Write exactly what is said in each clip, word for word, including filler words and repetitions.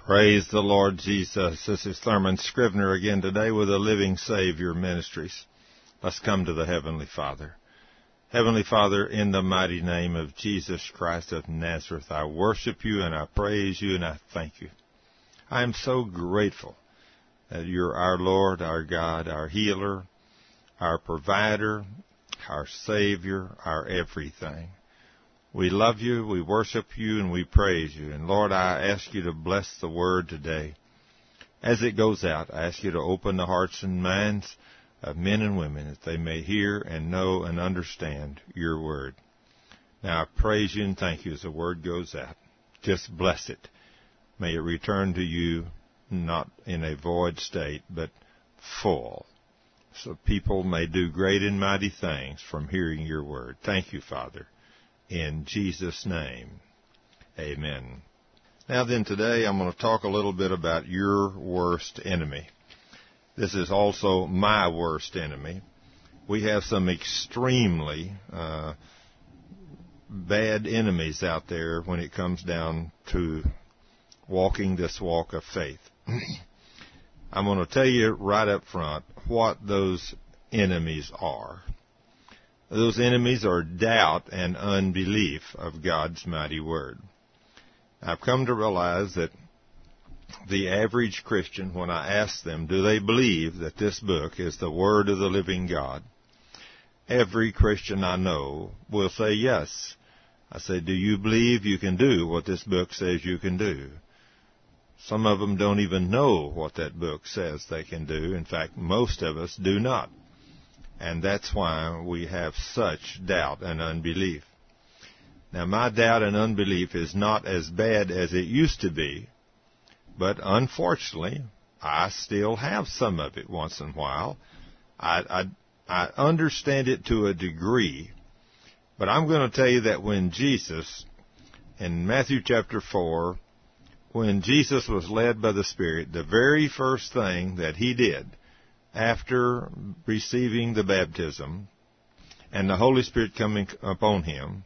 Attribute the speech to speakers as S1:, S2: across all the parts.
S1: Praise the Lord Jesus. This is Thurman Scrivener again today with the Living Savior Ministries. Let's come to the Heavenly Father. Heavenly Father, in the mighty name of Jesus Christ of Nazareth, I worship you and I praise you and I thank you. I am so grateful that you're our Lord, our God, our healer, our provider, our Savior, our everything. We love you, we worship you, and we praise you. And Lord, I ask you to bless the word today. As it goes out, I ask you to open the hearts and minds of men and women that they may hear and know and understand your word. Now, I praise you and thank you as the word goes out. Just bless it. May it return to you not in a void state, but full, so people may do great and mighty things from hearing your word. Thank you, Father. In Jesus' name, amen. Now then, today I'm going to talk a little bit about your worst enemy. This is also my worst enemy. We have some extremely uh, bad enemies out there when it comes down to walking this walk of faith. I'm going to tell you right up front what those enemies are. Those enemies are doubt and unbelief of God's mighty word. I've come to realize that the average Christian, when I ask them, do they believe that this book is the word of the living God? Every Christian I know will say yes. I say, do you believe you can do what this book says you can do? Some of them don't even know what that book says they can do. In fact, most of us do not. And that's why we have such doubt and unbelief. Now, my doubt and unbelief is not as bad as it used to be, but unfortunately, I still have some of it once in a while. I, I, I understand it to a degree, but I'm going to tell you that when Jesus, in Matthew chapter four, when Jesus was led by the Spirit, the very first thing that he did after receiving the baptism and the Holy Spirit coming upon him,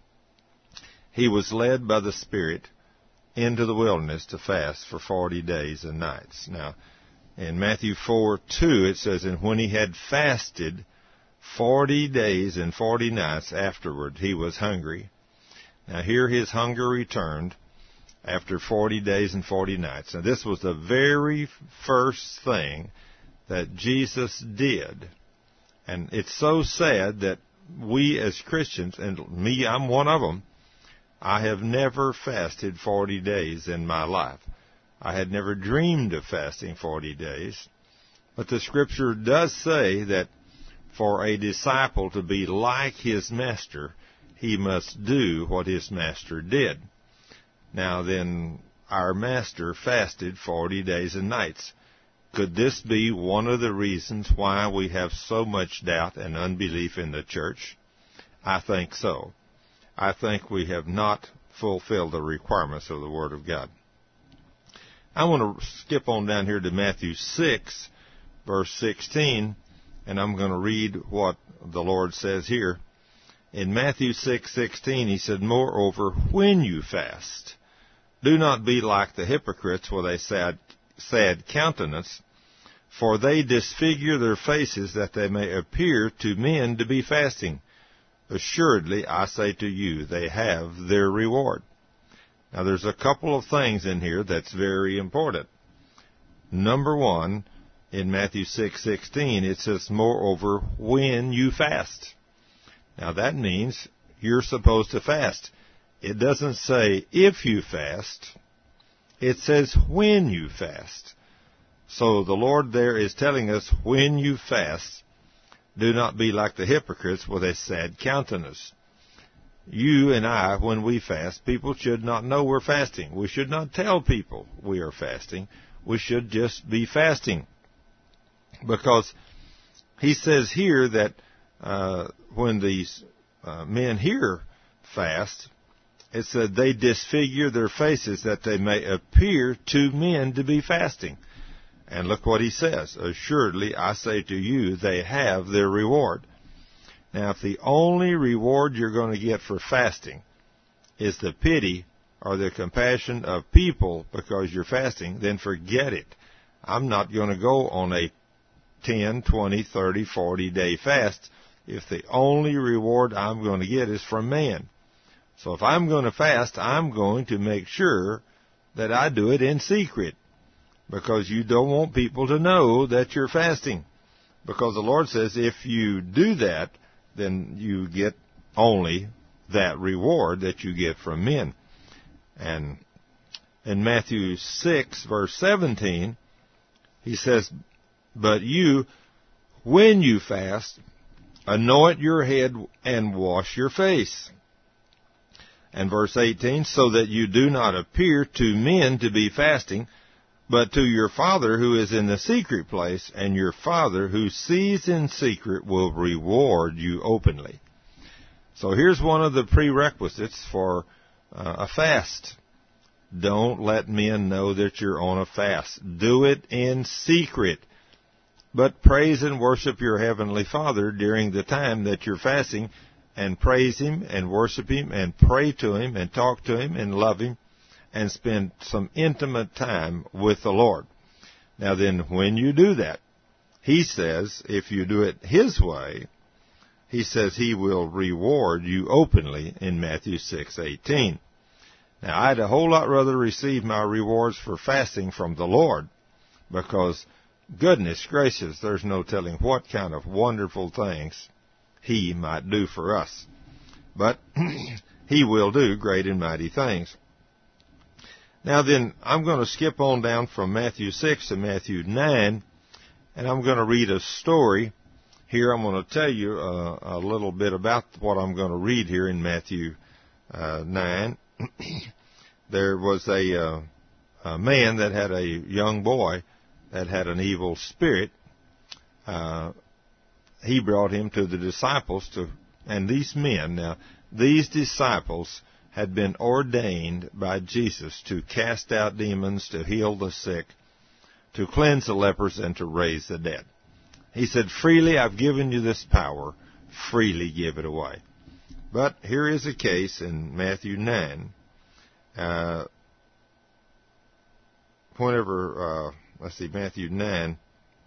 S1: he was led by the Spirit into the wilderness to fast for forty days and nights. Now, in Matthew four two, it says, and when he had fasted forty days and forty nights afterward, he was hungry. Now, here his hunger returned after forty days and forty nights. Now, this was the very first thing that Jesus did. And it's so sad that we as Christians, and me, I'm one of them, I have never fasted forty days in my life. I had never dreamed of fasting forty days. But the Scripture does say that for a disciple to be like his master, he must do what his master did. Now then, our master fasted forty days and nights. Could this be one of the reasons why we have so much doubt and unbelief in the church? I think so. I think we have not fulfilled the requirements of the Word of God. I want to skip on down here to Matthew six, verse sixteen, and I'm going to read what the Lord says here. In Matthew six sixteen, he said, moreover, when you fast, do not be like the hypocrites with a sad sad countenance, for they disfigure their faces that they may appear to men to be fasting. Assuredly, I say to you, they have their reward. Now, there's a couple of things in here that's very important. Number one, in Matthew six sixteen, it says, moreover, when you fast. Now, that means you're supposed to fast. It doesn't say if you fast. It says when you fast. So the Lord there is telling us when you fast, do not be like the hypocrites with a sad countenance. You and I, when we fast, people should not know we're fasting. We should not tell people we are fasting. We should just be fasting. Because he says here that uh, when these uh, men here fast, it said they disfigure their faces that they may appear to men to be fasting. And look what he says. Assuredly, I say to you, they have their reward. Now, if the only reward you're going to get for fasting is the pity or the compassion of people because you're fasting, then forget it. I'm not going to go on a ten, twenty, thirty, forty day fast if the only reward I'm going to get is from man. So if I'm going to fast, I'm going to make sure that I do it in secret, because you don't want people to know that you're fasting. Because the Lord says if you do that, then you get only that reward that you get from men. And in Matthew six, verse seventeen, he says, but you, when you fast, anoint your head and wash your face. And verse eighteen, so that you do not appear to men to be fasting, but to your Father who is in the secret place, and your Father who sees in secret will reward you openly. So here's one of the prerequisites for uh, a fast. Don't let men know that you're on a fast. Do it in secret. But praise and worship your Heavenly Father during the time that you're fasting, and praise Him and worship Him and pray to Him and talk to Him and love Him and spend some intimate time with the Lord. Now then, when you do that, He says, if you do it His way, He says He will reward you openly in Matthew six eighteen. Now, I'd a whole lot rather receive my rewards for fasting from the Lord, because goodness gracious, there's no telling what kind of wonderful things He might do for us. But He will do great and mighty things. Now then, I'm going to skip on down from Matthew six to Matthew nine, and I'm going to read a story. Here I'm going to tell you uh, a little bit about what I'm going to read here in Matthew uh, nine. There was a, uh, a man that had a young boy that had an evil spirit. Uh, he brought him to the disciples, to, and these men, now, these disciples had been ordained by Jesus to cast out demons, to heal the sick, to cleanse the lepers, and to raise the dead. He said, freely I've given you this power, freely give it away. But here is a case in Matthew nine. Uh, whenever, uh, let's see, Matthew nine,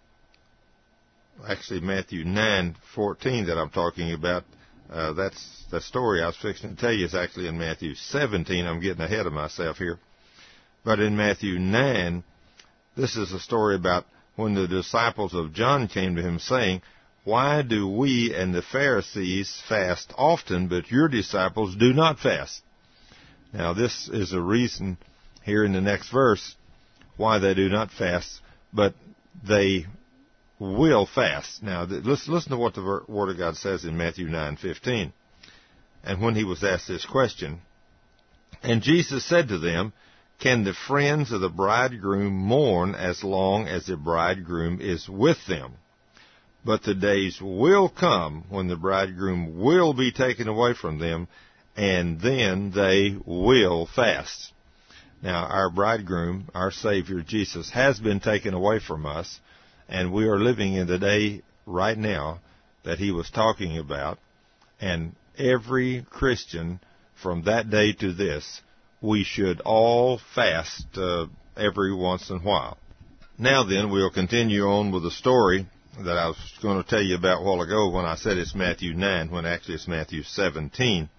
S1: actually Matthew nine fourteen that I'm talking about, uh, that's the story I was fixing to tell you is actually in Matthew seventeen. I'm getting ahead of myself here. But in Matthew nine, this is a story about when the disciples of John came to him saying, why do we and the Pharisees fast often, but your disciples do not fast? Now, this is a reason here in the next verse why they do not fast, but they will fast. Now, let's listen to what the Word of God says in Matthew nine fifteen. And when he was asked this question, and Jesus said to them, can the friends of the bridegroom mourn as long as the bridegroom is with them? But the days will come when the bridegroom will be taken away from them, and then they will fast. Now, our bridegroom, our Savior, Jesus, has been taken away from us, and we are living in the day right now that he was talking about. And every Christian from that day to this, we should all fast uh, every once in a while. Now then, we'll continue on with the story that I was going to tell you about a while ago when I said it's Matthew nine, when actually it's Matthew seventeen.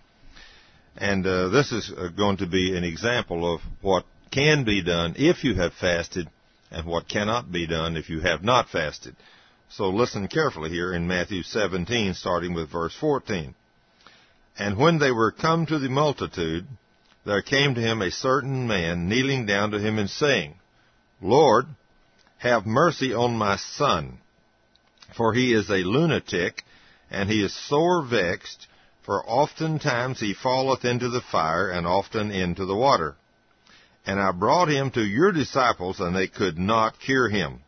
S1: And uh, this is going to be an example of what can be done if you have fasted and what cannot be done if you have not fasted. So listen carefully here in Matthew seventeen, starting with verse fourteen. And when they were come to the multitude, there came to him a certain man, kneeling down to him and saying, Lord, have mercy on my son, for he is a lunatic, and he is sore vexed, for oftentimes he falleth into the fire, and often into the water. And I brought him to your disciples, and they could not cure him.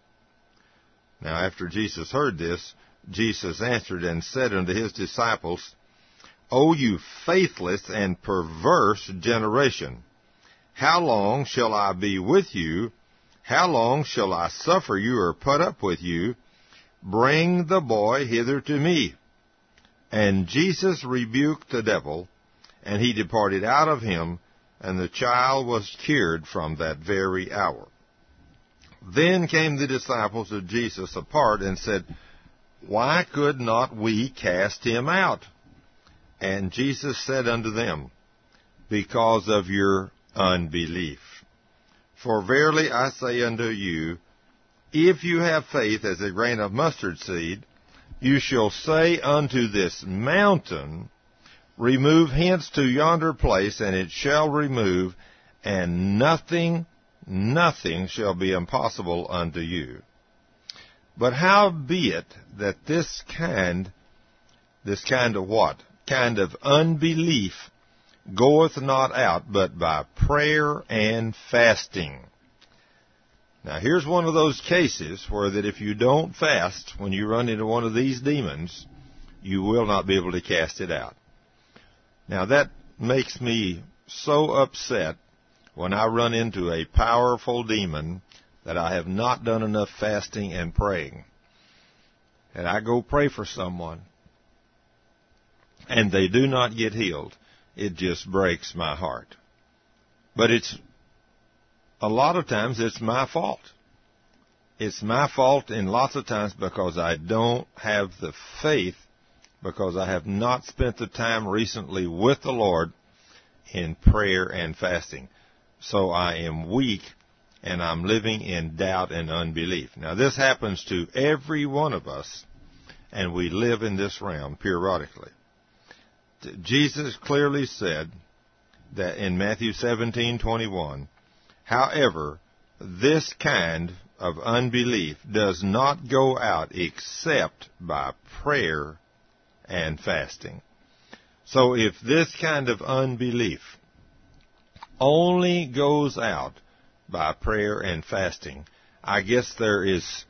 S1: Now after Jesus heard this, Jesus answered and said unto his disciples, O you faithless and perverse generation, how long shall I be with you? How long shall I suffer you or put up with you? Bring the boy hither to me. And Jesus rebuked the devil, and he departed out of him, and the child was cured from that very hour. Then came the disciples of Jesus apart and said, Why could not we cast him out? And Jesus said unto them, Because of your unbelief. For verily I say unto you, if you have faith as a grain of mustard seed, you shall say unto this mountain, Remove hence to yonder place, and it shall remove, and nothing, nothing shall be impossible unto you. But how be it that this kind, this kind of what? Kind of unbelief goeth not out but by prayer and fasting. Now here's one of those cases where that if you don't fast, when you run into one of these demons, you will not be able to cast it out. Now that makes me so upset when I run into a powerful demon that I have not done enough fasting and praying. And I go pray for someone, and they do not get healed. It just breaks my heart. But it's, a lot of times it's my fault. It's my fault in lots of times because I don't have the faith, because I have not spent the time recently with the Lord in prayer and fasting. So I am weak, and I'm living in doubt and unbelief. Now this happens to every one of us, and we live in this realm periodically. Jesus clearly said that in Matthew seventeen twenty-one, however, this kind of unbelief does not go out except by prayer and fasting. So if this kind of unbelief only goes out by prayer and fasting, I guess there is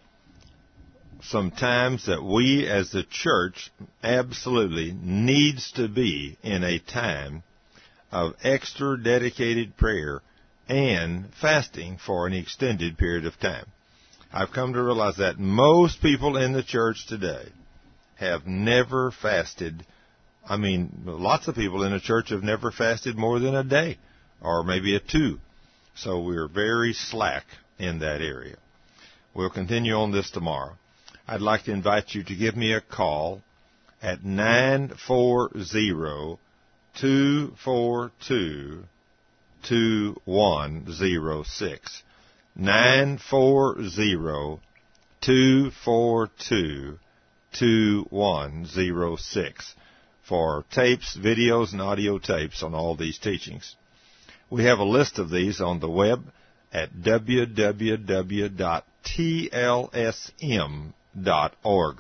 S1: some times that we as the church absolutely needs to be in a time of extra dedicated prayer and fasting for an extended period of time. I've come to realize that most people in the church today have never fasted. I mean, lots of people in the church have never fasted more than a day or maybe a two. So we're very slack in that area. We'll continue on this tomorrow. I'd like to invite you to give me a call at nine four zero, two four two, two one zero six. nine four zero, two four two, two one zero six for tapes, videos, and audio tapes on all these teachings. We have a list of these on the web at w w w dot t l s m dot org.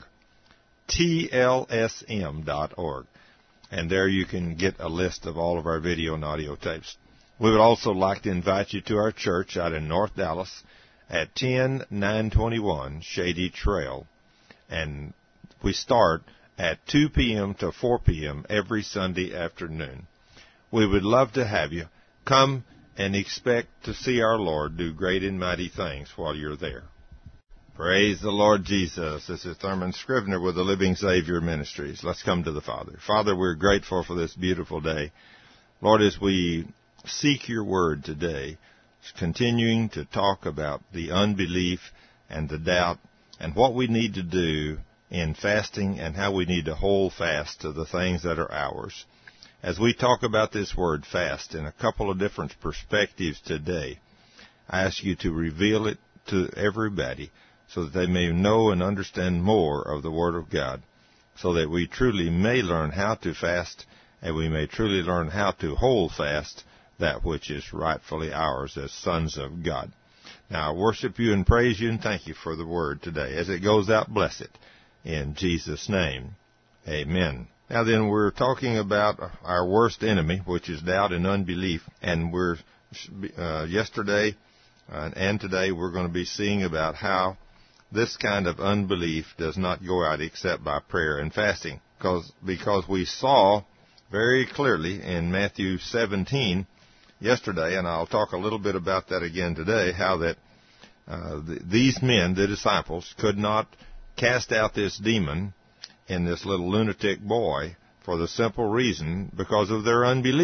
S1: t l s m dot org. And there you can get a list of all of our video and audio tapes. We would also like to invite you to our church out in North Dallas at ten nine twenty-one Shady Trail. And we start at two p.m. to four p.m. every Sunday afternoon. We would love to have you come and expect to see our Lord do great and mighty things while you're there. Praise the Lord Jesus. This is Thurman Scrivener with the Living Savior Ministries. Let's come to the Father. Father, we're grateful for this beautiful day. Lord, as we seek your word today, continuing to talk about the unbelief and the doubt and what we need to do in fasting and how we need to hold fast to the things that are ours. As we talk about this word fast in a couple of different perspectives today, I ask you to reveal it to everybody so that they may know and understand more of the Word of God, so that we truly may learn how to fast and we may truly learn how to hold fast that which is rightfully ours as sons of God. Now, I worship you and praise you and thank you for the Word today. As it goes out, bless it. In Jesus' name, amen. Now then, we're talking about our worst enemy, which is doubt and unbelief, and we're uh, yesterday uh, and today we're going to be seeing about how this kind of unbelief does not go out except by prayer and fasting, because because we saw very clearly in Matthew seventeen yesterday, and I'll talk a little bit about that again today, how that uh, th- these men, the disciples, could not cast out this demon in this little lunatic boy for the simple reason because of their unbelief.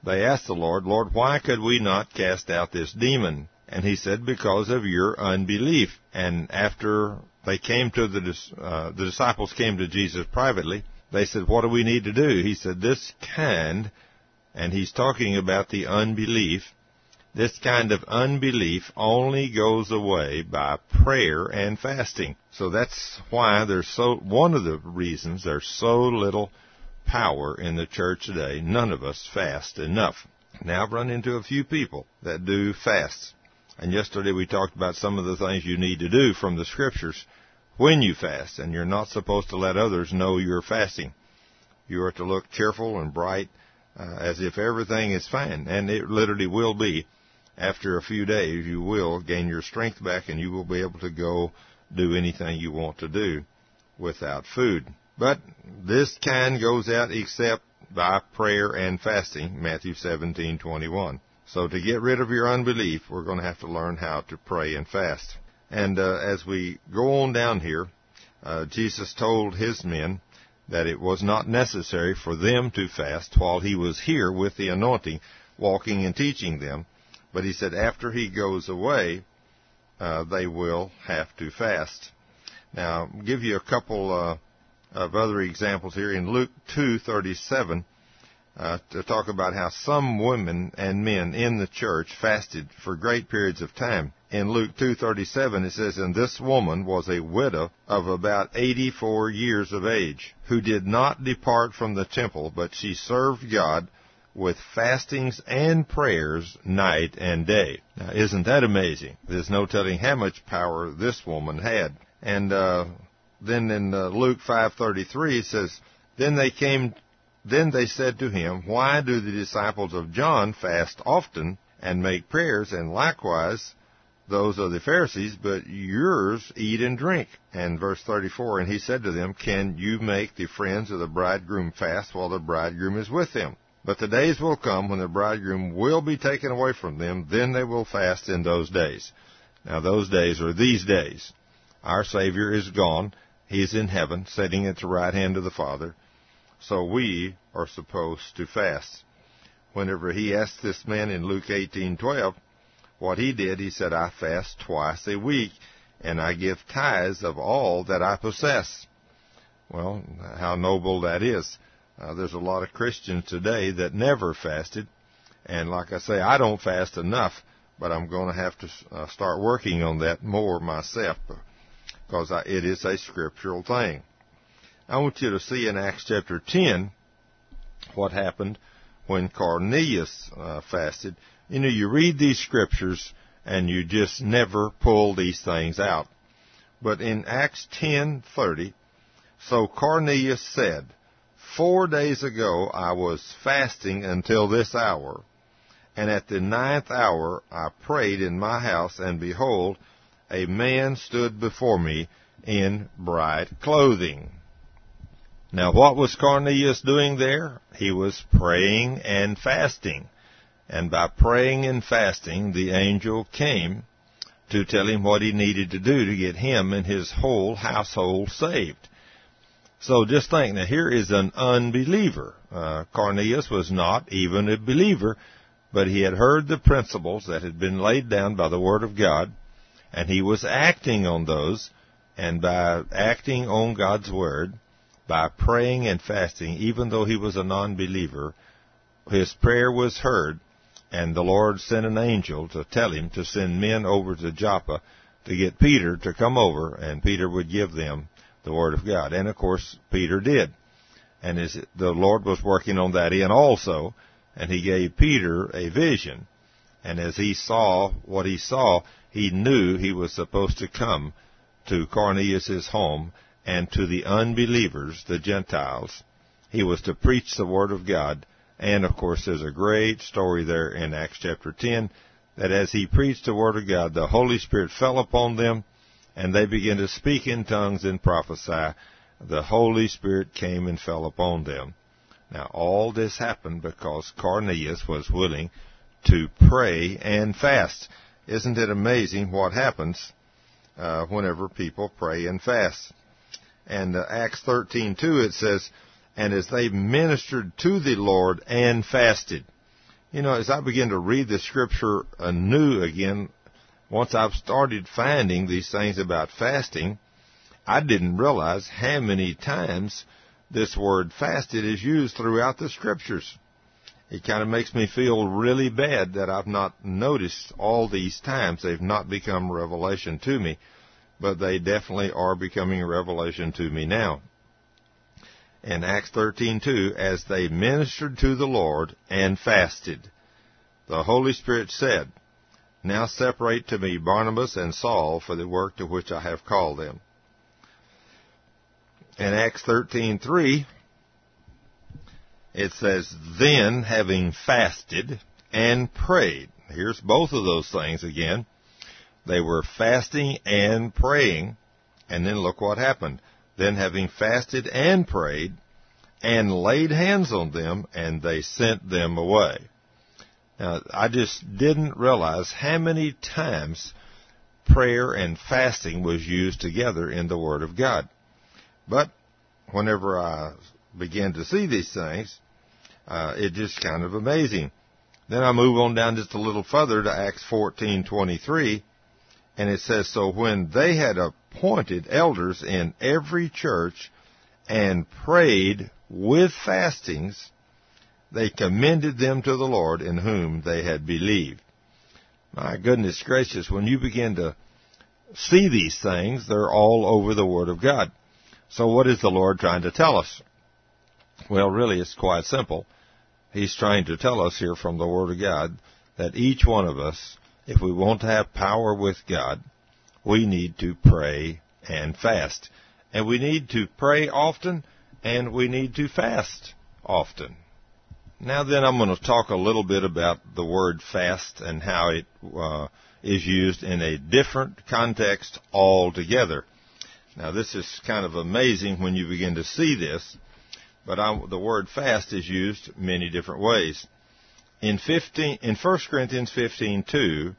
S1: they asked the Lord, Lord, why could we not cast out this demon? And he said, because of your unbelief. And after they came to the, uh, the disciples came to Jesus privately, they said, what do we need to do? He said, this kind, and he's talking about the unbelief, this kind of unbelief only goes away by prayer and fasting. So that's why there's so, one of the reasons there's so little power in the church today. None of us fast enough. Now I've run into a few people that do fasts. And yesterday we talked about some of the things you need to do from the Scriptures when you fast. And you're not supposed to let others know you're fasting. You are to look cheerful and bright uh, as if everything is fine. And it literally will be. After a few days, you will gain your strength back and you will be able to go do anything you want to do without food. But this kind goes out except by prayer and fasting, Matthew seventeen twenty-one. So to get rid of your unbelief, we're going to have to learn how to pray and fast. And uh, as we go on down here, uh, Jesus told his men that it was not necessary for them to fast while he was here with the anointing, walking and teaching them. But he said after he goes away, uh, they will have to fast. Now, I'll give you a couple uh, of other examples here. In Luke two thirty-seven, uh, to talk about how some women and men in the church fasted for great periods of time. In Luke two thirty-seven, it says, and this woman was a widow of about eighty-four years of age, who did not depart from the temple, but she served God with fastings and prayers night and day. Now, isn't that amazing? There's no telling how much power this woman had. And uh, then in uh, Luke five thirty-three, it says, Then they came, then they said to him, why do the disciples of John fast often and make prayers, and likewise those of the Pharisees, but yours eat and drink? And verse thirty-four, and he said to them, can you make the friends of the bridegroom fast while the bridegroom is with them? But the days will come when the bridegroom will be taken away from them. Then they will fast in those days. Now, those days are these days. Our Savior is gone. He's in heaven, sitting at the right hand of the Father. So we are supposed to fast. Whenever he asked this man in Luke eighteen twelve what he did, he said, I fast twice a week, and I give tithes of all that I possess. Well, how noble that is. Uh, there's a lot of Christians today that never fasted. And like I say, I don't fast enough, but I'm going to have to uh, start working on that more myself because I, it is a scriptural thing. I want you to see in Acts chapter ten what happened when Cornelius uh, fasted. You know, you read these scriptures and you just never pull these things out. But in Acts ten thirty, so Cornelius said, Four days ago I was fasting until this hour, and at the ninth hour I prayed in my house, and behold, a man stood before me in bright clothing. Now what was Cornelius doing there? He was praying and fasting. And by praying and fasting, the angel came to tell him what he needed to do to get him and his whole household saved. So just think, now here is an unbeliever. Uh, Cornelius was not even a believer, but he had heard the principles that had been laid down by the Word of God, and he was acting on those, and by acting on God's Word, by praying and fasting, even though he was a non-believer, his prayer was heard, and the Lord sent an angel to tell him to send men over to Joppa to get Peter to come over, and Peter would give them the Word of God. And, of course, Peter did. And as the Lord was working on that end also, and he gave Peter a vision. And as he saw what he saw, he knew he was supposed to come to Cornelius' home and to the unbelievers, the Gentiles. He was to preach the Word of God. And, of course, there's a great story there in Acts chapter ten, that as he preached the Word of God, the Holy Spirit fell upon them, and they began to speak in tongues and prophesy. The Holy Spirit came and fell upon them. Now, all this happened because Cornelius was willing to pray and fast. Isn't it amazing what happens uh, whenever people pray and fast? And uh, Acts thirteen two, it says, and as they ministered to the Lord and fasted. You know, as I begin to read the Scripture anew again, once I've started finding these things about fasting, I didn't realize how many times this word fasted is used throughout the Scriptures. It kind of makes me feel really bad that I've not noticed all these times. They've not become revelation to me, but they definitely are becoming a revelation to me now. In Acts thirteen two, as they ministered to the Lord and fasted, the Holy Spirit said, now separate to me Barnabas and Saul for the work to which I have called them. In Acts thirteen three, it says, then having fasted and prayed. Here's both of those things again. They were fasting and praying, and then look what happened. Then having fasted and prayed, and laid hands on them, and they sent them away. Now, I just didn't realize how many times prayer and fasting was used together in the Word of God. But whenever I began to see these things, uh, it just kind of amazing. Then I move on down just a little further to Acts fourteen twenty-three, and it says, so when they had appointed elders in every church and prayed with fastings, they commended them to the Lord in whom they had believed. My goodness gracious, when you begin to see these things, they're all over the Word of God. So what is the Lord trying to tell us? Well, really, it's quite simple. He's trying to tell us here from the Word of God that each one of us, if we want to have power with God, we need to pray and fast. And we need to pray often, and we need to fast often. Now then, I'm going to talk a little bit about the word fast and how it uh, is used in a different context altogether. Now, this is kind of amazing when you begin to see this, but I, the word fast is used many different ways. In fifteen, in First Corinthians fifteen two,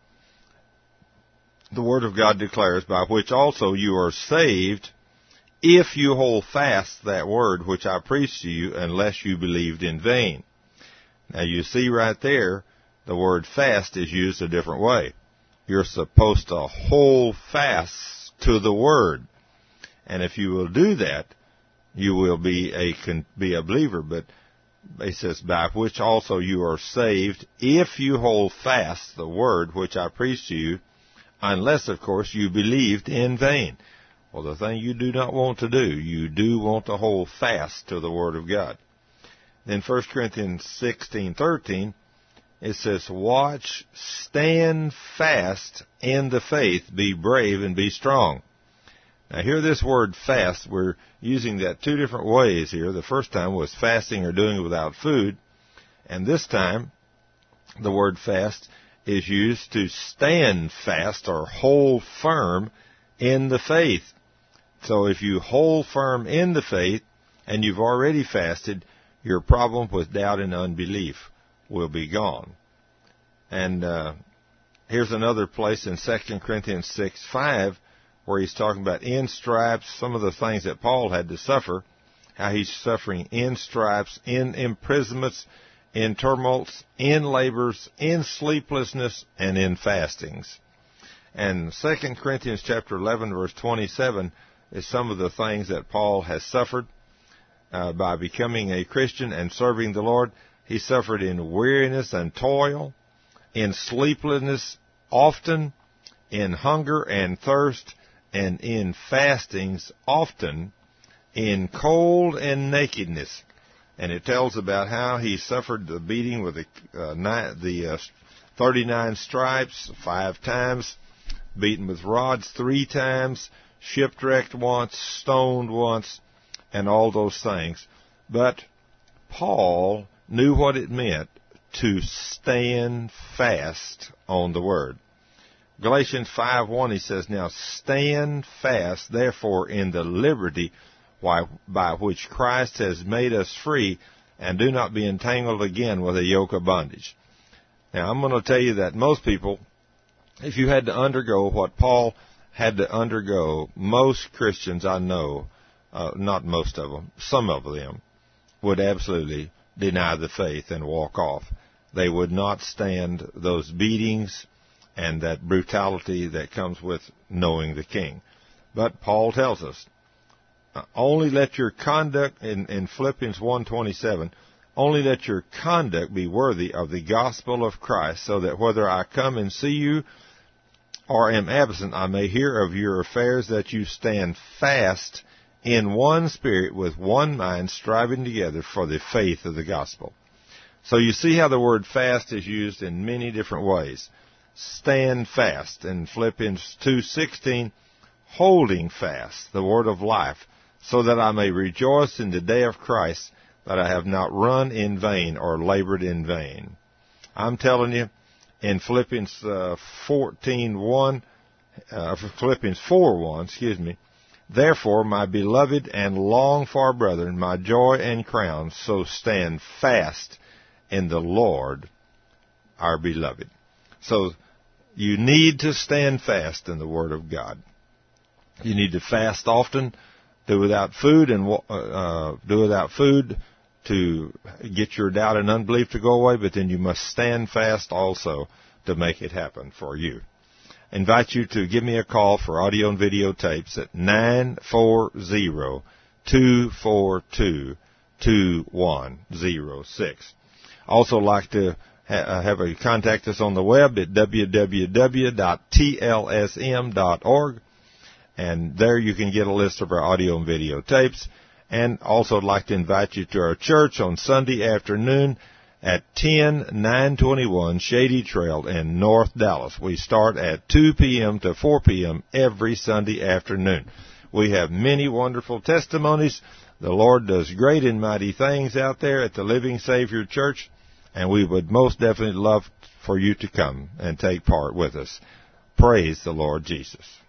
S1: the Word of God declares, by which also you are saved, if you hold fast that word which I preached to you, unless you believed in vain. Now you see right there, the word fast is used a different way. You're supposed to hold fast to the Word. And if you will do that, you will be a, be a believer. But it says, by which also you are saved, if you hold fast the word which I preached to you, unless, of course, you believed in vain. Well, the thing you do not want to do, you do want to hold fast to the Word of God. Then First Corinthians sixteen thirteen, it says, watch, stand fast in the faith, be brave and be strong. Now here this word fast, we're using that two different ways here. The first time was fasting or doing it without food. And this time, the word fast is used to stand fast or hold firm in the faith. So if you hold firm in the faith and you've already fasted, your problem with doubt and unbelief will be gone. And uh, here's another place in Second Corinthians six five where he's talking about in stripes, some of the things that Paul had to suffer, how he's suffering in stripes, in imprisonments, in tumults, in labors, in sleeplessness, and in fastings. And Second Corinthians chapter eleven, verse twenty-seven, is some of the things that Paul has suffered uh, by becoming a Christian and serving the Lord. He suffered in weariness and toil, in sleeplessness often, in hunger and thirst, and in fastings often, in cold and nakedness. And it tells about how he suffered the beating with the, uh, ni- the uh, thirty-nine stripes five times, beaten with rods three times, shipwrecked once, stoned once, and all those things. But Paul knew what it meant to stand fast on the Word. Galatians five one, he says, now stand fast, therefore, in the liberty by which Christ has made us free, and do not be entangled again with a yoke of bondage. Now, I'm going to tell you that most people, if you had to undergo what Paul had to undergo, most Christians I know, uh, not most of them, some of them, would absolutely deny the faith and walk off. they would not stand those beatings and that brutality that comes with knowing the King. But Paul tells us, only let your conduct, in, in Philippians one twenty-seven, only let your conduct be worthy of the gospel of Christ, so that whether I come and see you or am absent, I may hear of your affairs, that you stand fast in one spirit, with one mind, striving together for the faith of the gospel. So you see how the word fast is used in many different ways. Stand fast in Philippians two sixteen, holding fast the word of life, so that I may rejoice in the day of Christ, that I have not run in vain or labored in vain. I'm telling you, in Philippians uh, fourteen one, uh, Philippians four one, excuse me, therefore, my beloved and longed for brethren, my joy and crown, so stand fast in the Lord, our beloved. So you need to stand fast in the Word of God. You need to fast often, do without food, and uh, do without food to get your doubt and unbelief to go away, but then you must stand fast also to make it happen for you. I invite you to give me a call for audio and video tapes at nine four zero, two four two, two one zero six. Also like to ha- have a contact us on the web at w w w dot t l s m dot org, and there you can get a list of our audio and video tapes. And also I'd like to invite you to our church on Sunday afternoon at ten nine twenty-one Shady Trail in North Dallas. We start at two p.m. to four p.m. every Sunday afternoon. We have many wonderful testimonies. The Lord does great and mighty things out there at the Living Savior Church, and we would most definitely love for you to come and take part with us. Praise the Lord Jesus.